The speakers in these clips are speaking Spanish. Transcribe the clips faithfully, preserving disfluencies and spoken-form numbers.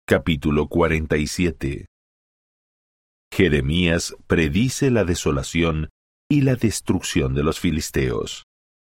Capítulo cuarenta y siete. Jeremías predice la desolación y la destrucción de los filisteos.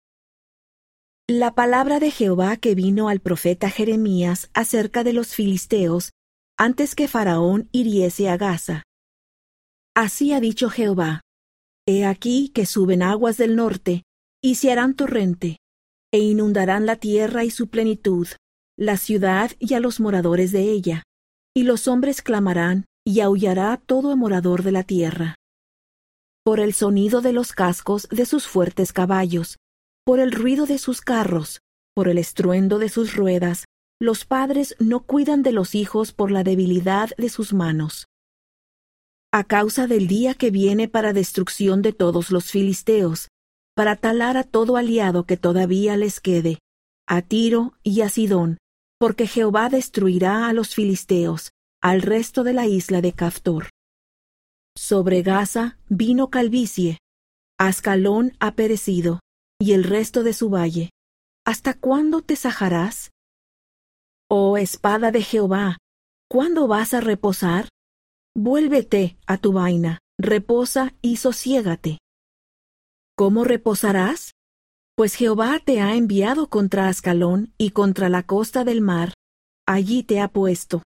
La palabra de Jehová que vino al profeta Jeremías acerca de los filisteos antes que Faraón hiriese a Gaza. Así ha dicho Jehová: He aquí que suben aguas del norte, y se harán torrente, e inundarán la tierra y su plenitud, la ciudad y a los moradores de ella, y los hombres clamarán, y aullará todo morador de la tierra. Por el sonido de los cascos de sus fuertes caballos, por el ruido de sus carros, por el estruendo de sus ruedas, los padres no cuidan de los hijos por la debilidad de sus manos. A causa del día que viene para destrucción de todos los filisteos, para talar a todo aliado que todavía les quede, a Tiro y a Sidón, porque Jehová destruirá a los filisteos, al resto de la isla de Caftor. Sobre Gaza vino calvicie, Ascalón ha perecido, y el resto de su valle. ¿Hasta cuándo te sajarás? Oh espada de Jehová, ¿cuándo vas a reposar? Vuélvete a tu vaina, reposa y sosiégate. ¿Cómo reposarás? Pues Jehová te ha enviado contra Ascalón y contra la costa del mar, allí te ha puesto.